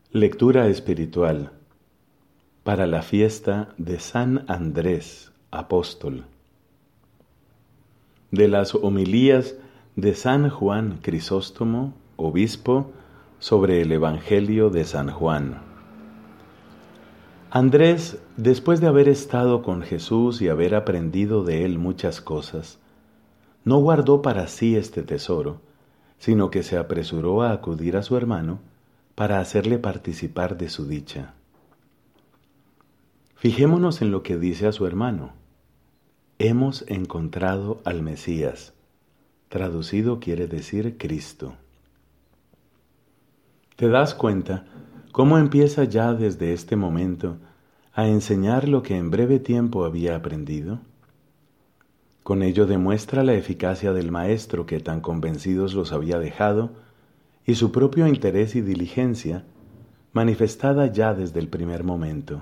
Lectura espiritual para la fiesta de San Andrés, apóstol. De las homilías de San Juan Crisóstomo, obispo, sobre el Evangelio de San Juan. Andrés, después de haber estado con Jesús y haber aprendido de él muchas cosas, no guardó para sí este tesoro, sino que se apresuró a acudir a su hermano para hacerle participar de su dicha. Fijémonos en lo que dice a su hermano. Hemos encontrado al Mesías. Traducido quiere decir Cristo. ¿Te das cuenta cómo empieza ya desde este momento a enseñar lo que en breve tiempo había aprendido? Con ello demuestra la eficacia del Maestro que tan convencidos los había dejado y su propio interés y diligencia, manifestada ya desde el primer momento.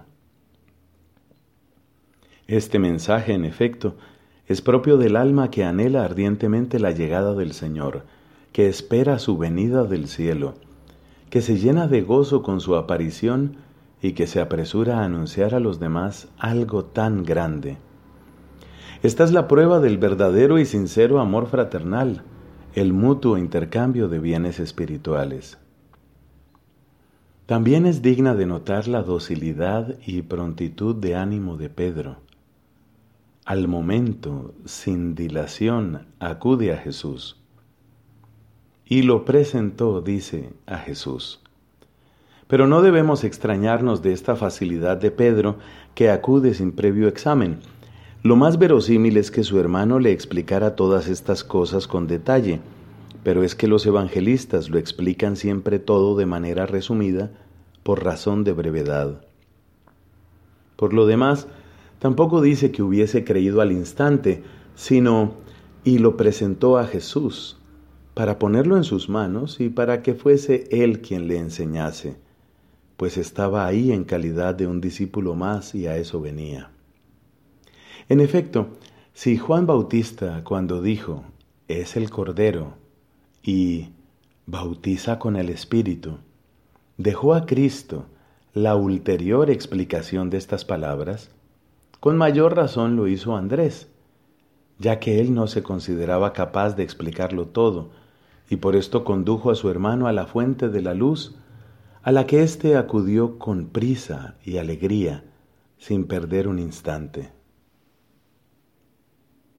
Este mensaje, en efecto, es propio del alma que anhela ardientemente la llegada del Señor, que espera su venida del cielo, que se llena de gozo con su aparición y que se apresura a anunciar a los demás algo tan grande. Esta es la prueba del verdadero y sincero amor fraternal, el mutuo intercambio de bienes espirituales. También es digna de notar la docilidad y prontitud de ánimo de Pedro. Al momento, sin dilación, acude a Jesús. Y lo presentó, dice, a Jesús. Pero no debemos extrañarnos de esta facilidad de Pedro, que acude sin previo examen. Lo más verosímil es que su hermano le explicara todas estas cosas con detalle, pero es que los evangelistas lo explican siempre todo de manera resumida por razón de brevedad. Por lo demás, tampoco dice que hubiese creído al instante, sino y lo presentó a Jesús, para ponerlo en sus manos y para que fuese él quien le enseñase, pues estaba ahí en calidad de un discípulo más y a eso venía. En efecto, si Juan Bautista, cuando dijo, es el Cordero, y bautiza con el Espíritu, dejó a Cristo la ulterior explicación de estas palabras, con mayor razón lo hizo Andrés, ya que él no se consideraba capaz de explicarlo todo, y por esto condujo a su hermano a la fuente de la luz, a la que éste acudió con prisa y alegría, sin perder un instante.